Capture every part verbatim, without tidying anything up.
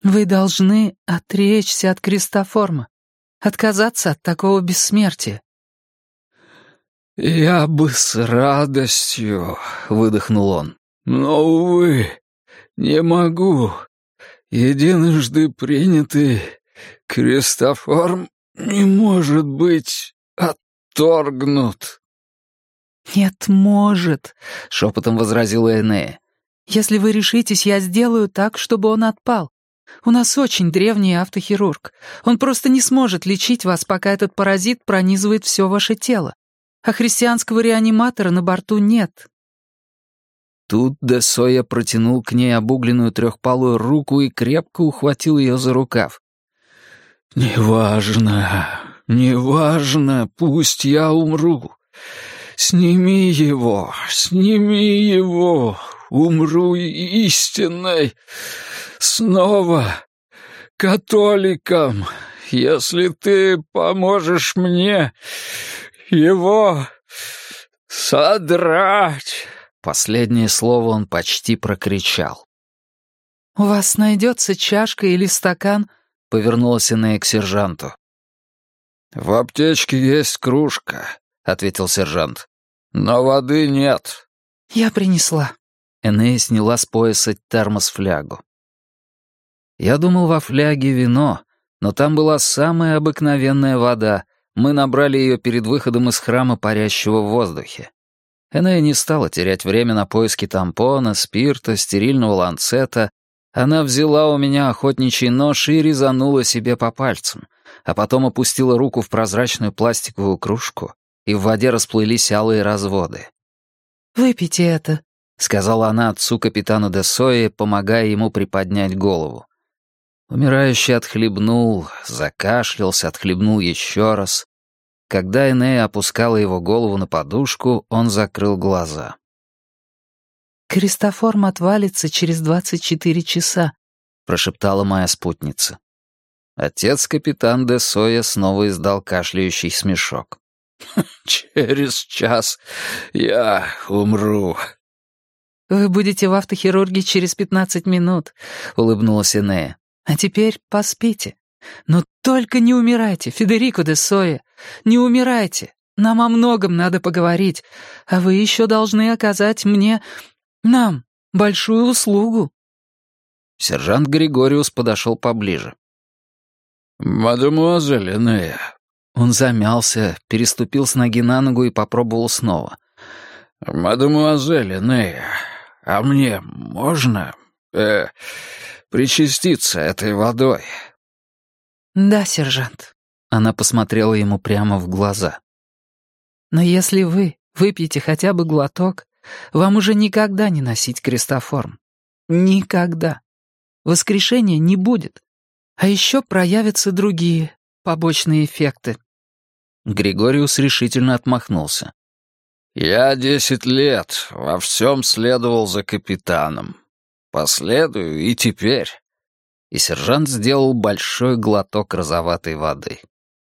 Вы должны отречься от Кристоформа, отказаться от такого бессмертия. «Я бы с радостью», — выдохнул он, — «но, увы, не могу. Единожды принятый Кристоформ не может быть отторгнут». «Нет, может», — шепотом возразила Энея. «Если вы решитесь, я сделаю так, чтобы он отпал. У нас очень древний автохирург. Он просто не сможет лечить вас, пока этот паразит пронизывает все ваше тело. А христианского реаниматора на борту нет». Тут де Соя протянул к ней обугленную трехпалую руку и крепко ухватил ее за рукав. «Неважно, неважно, пусть я умру. Сними его, сними его, умру истинной, снова католиком, если ты поможешь мне его содрать». Последнее слово он почти прокричал. «У вас найдется чашка или стакан?» — повернулась Энея к сержанту. «В аптечке есть кружка», — ответил сержант. «Но воды нет». «Я принесла». Энея сняла с пояса термос-флягу. Я думал, во фляге вино, но там была самая обыкновенная вода. Мы набрали ее перед выходом из храма, парящего в воздухе. Энея не стала терять время на поиски тампона, спирта, стерильного ланцета. Она взяла у меня охотничий нож и резанула себе по пальцам, а потом опустила руку в прозрачную пластиковую кружку, и в воде расплылись алые разводы. «Выпейте это», — сказала она отцу капитану де Сое, помогая ему приподнять голову. Умирающий отхлебнул, закашлялся, отхлебнул еще раз. Когда Энея опускала его голову на подушку, он закрыл глаза. «Кристоформ отвалится через двадцать четыре часа», — прошептала моя спутница. Отец-капитан де Соя снова издал кашляющий смешок. «Через час я умру». «Вы будете в автохирурге через пятнадцать минут», — улыбнулась Энея. «А теперь поспите. Но только не умирайте, Федерико де Соя. Не умирайте. Нам о многом надо поговорить, а вы еще должны оказать мне, нам, большую услугу». Сержант Григориус подошел поближе. «Мадемуазель Энея». Он замялся, переступил с ноги на ногу и попробовал снова. «Мадемуазель Энея, а мне можно э, причаститься этой водой?» «Да, сержант». Она посмотрела ему прямо в глаза. «Но если вы выпьете хотя бы глоток, вам уже никогда не носить Кристоформ. Никогда. Воскрешения не будет. А еще проявятся другие побочные эффекты». Григориус решительно отмахнулся. «Я десять лет во всем следовал за капитаном. Последую и теперь». И сержант сделал большой глоток розоватой воды.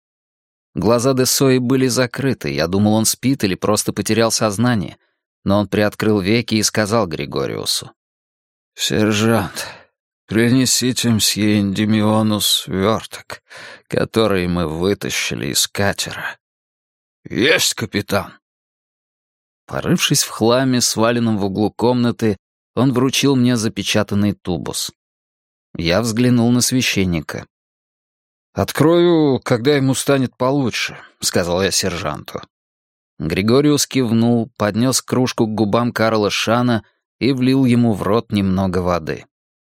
Глаза де Сои были закрыты, я думал, он спит или просто потерял сознание, но он приоткрыл веки и сказал Григориусу. «Сержант, принесите мсье Эндимиону сверток, который мы вытащили из катера». «Есть, капитан!» Порывшись в хламе, сваленном в углу комнаты, он вручил мне запечатанный тубус. Я взглянул на священника. «Открою, когда ему станет получше», — сказал я сержанту. Григориус кивнул, поднес кружку к губам Карла Шана и влил ему в рот немного воды.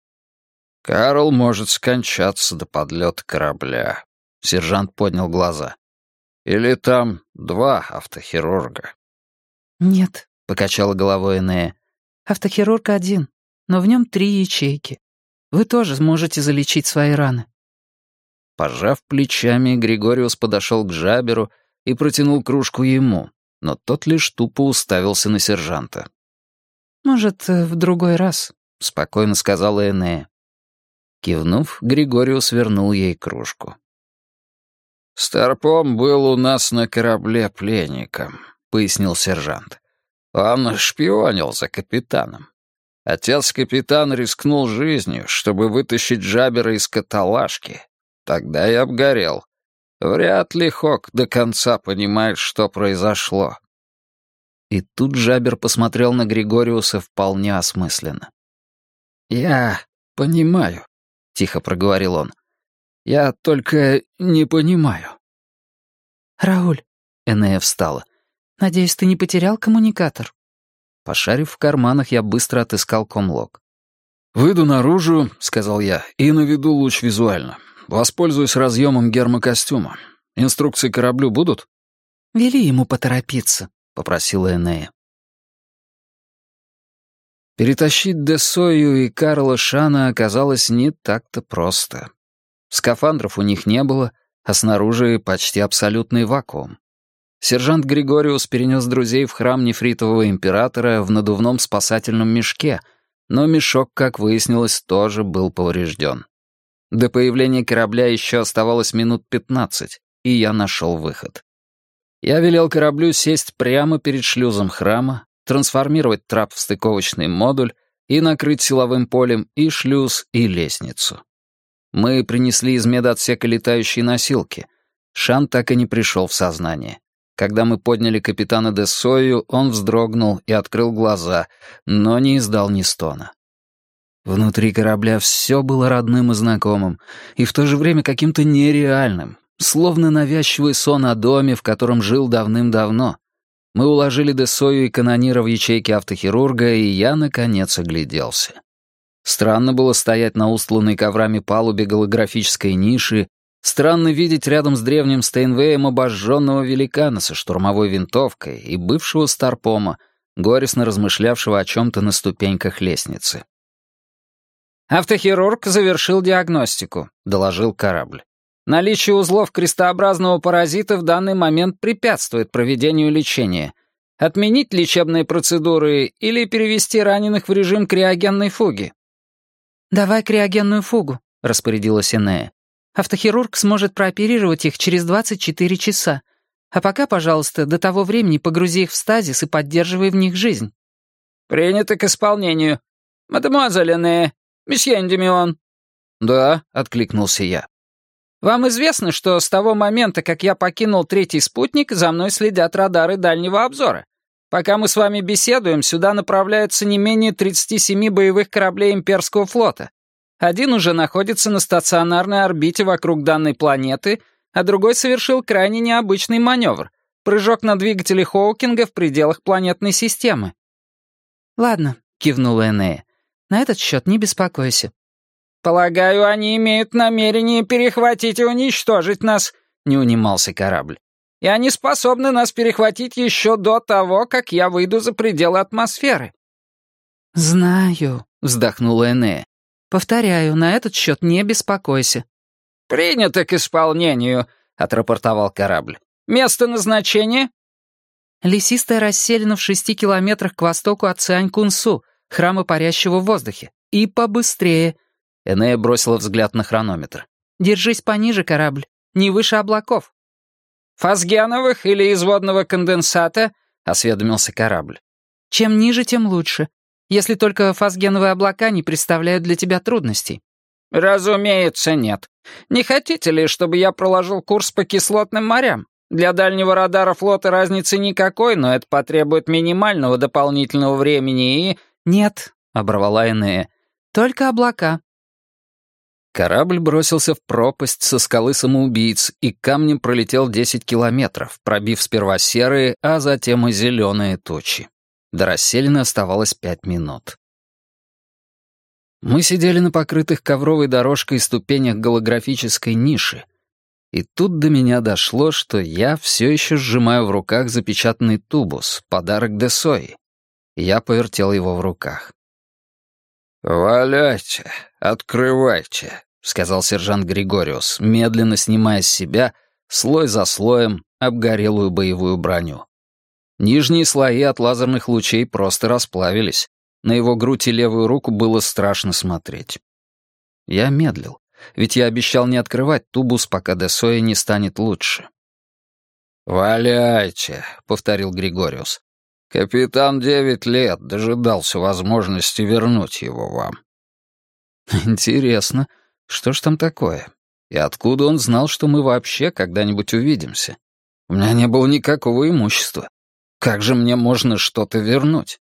«Карл может скончаться до подлета корабля», — сержант поднял глаза. «Или там два автохирурга?» «Нет», — покачала головой Энея. «Автохирург один, но в нем три ячейки. Вы тоже сможете залечить свои раны». Пожав плечами, Григориус подошел к Жаберу и протянул кружку ему, но тот лишь тупо уставился на сержанта. «Может, в другой раз», — спокойно сказала Энея. Кивнув, Григориус вернул ей кружку. «Старпом был у нас на корабле пленником», — пояснил сержант. «Он шпионил за капитаном. Отец-капитан рискнул жизнью, чтобы вытащить Джабера из каталажки. Тогда я обгорел. Вряд ли Хок до конца понимает, что произошло». И тут Джабер посмотрел на Григориуса вполне осмысленно. «Я понимаю», — тихо проговорил он. «Я только не понимаю». «Рауль», — Энея встала, — «надеюсь, ты не потерял коммуникатор?» Пошарив в карманах, я быстро отыскал комлог. «Выйду наружу», — сказал я, — «и наведу луч визуально. Воспользуюсь разъемом гермокостюма. Инструкции к кораблю будут?» «Вели ему поторопиться», — попросила Энея. Перетащить Десою и Карла Шана оказалось не так-то просто. Скафандров у них не было, а снаружи почти абсолютный вакуум. Сержант Григориус перенес друзей в храм нефритового императора в надувном спасательном мешке, но мешок, как выяснилось, тоже был поврежден. До появления корабля еще оставалось минут пятнадцать, и я нашел выход. Я велел кораблю сесть прямо перед шлюзом храма, трансформировать трап в стыковочный модуль и накрыть силовым полем и шлюз, и лестницу. Мы принесли из медотсека летающие носилки. Шан так и не пришел в сознание. Когда мы подняли капитана Десою, он вздрогнул и открыл глаза, но не издал ни стона. Внутри корабля все было родным и знакомым, и в то же время каким-то нереальным, словно навязчивый сон о доме, в котором жил давным-давно. Мы уложили Десою и канонира в ячейке автохирурга, и я, наконец, огляделся. Странно было стоять на устланной коврами палубе голографической ниши, странно видеть рядом с древним Стейнвеем обожженного великана со штурмовой винтовкой и бывшего старпома, горестно размышлявшего о чем-то на ступеньках лестницы. «Автохирург завершил диагностику», — доложил корабль. «Наличие узлов крестообразного паразита в данный момент препятствует проведению лечения. Отменить лечебные процедуры или перевести раненых в режим криогенной фуги?» «Давай криогенную фугу», — распорядилась Энея. «Автохирург сможет прооперировать их через двадцать четыре часа. А пока, пожалуйста, до того времени погрузи их в стазис и поддерживай в них жизнь». «Принято к исполнению. Мадемуазель Энея, месье Эндемион». «Да», — откликнулся я. «Вам известно, что с того момента, как я покинул третий спутник, за мной следят радары дальнего обзора. Пока мы с вами беседуем, сюда направляются не менее тридцати семи боевых кораблей имперского флота. Один уже находится на стационарной орбите вокруг данной планеты, а другой совершил крайне необычный маневр — прыжок на двигателе Хоукинга в пределах планетной системы». «Ладно», — кивнула Энея, — «на этот счет не беспокойся». «Полагаю, они имеют намерение перехватить и уничтожить нас», — не унимался корабль. «И они способны нас перехватить еще до того, как я выйду за пределы атмосферы». «Знаю», — вздохнула Энея. «Повторяю, на этот счет не беспокойся». «Принято к исполнению», — отрапортовал корабль. «Место назначения?» «Лесистая расселена в шести километрах к востоку от Цянь-Кунсу, храма парящего в воздухе. И побыстрее». Энея бросила взгляд на хронометр. «Держись пониже, корабль, не выше облаков». «Фосгеновых или из водного конденсата?» — осведомился корабль. «Чем ниже, тем лучше. Если только фосгеновые облака не представляют для тебя трудностей». «Разумеется, нет. Не хотите ли, чтобы я проложил курс по кислотным морям? Для дальнего радара флота разницы никакой, но это потребует минимального дополнительного времени и...» «Нет», — оборвала Энея, — «только облака». Корабль бросился в пропасть со скалы самоубийц и камнем пролетел десять километров, пробив сперва серые, а затем и зеленые тучи. До расселины оставалось пять минут. Мы сидели на покрытых ковровой дорожкой ступенях голографической ниши, и тут до меня дошло, что я все еще сжимаю в руках запечатанный тубус, подарок Десои. Я повертел его в руках. «Валяйте, открывайте», — сказал сержант Григориус, медленно снимая с себя, слой за слоем, обгорелую боевую броню. Нижние слои от лазерных лучей просто расплавились. На его грудь и левую руку было страшно смотреть. Я медлил, ведь я обещал не открывать тубус, пока Десоя не станет лучше. «Валяйте», — повторил Григориус. Капитан девять лет дожидался возможности вернуть его вам». «Интересно, что ж там такое? И откуда он знал, что мы вообще когда-нибудь увидимся? У меня не было никакого имущества. Как же мне можно что-то вернуть?»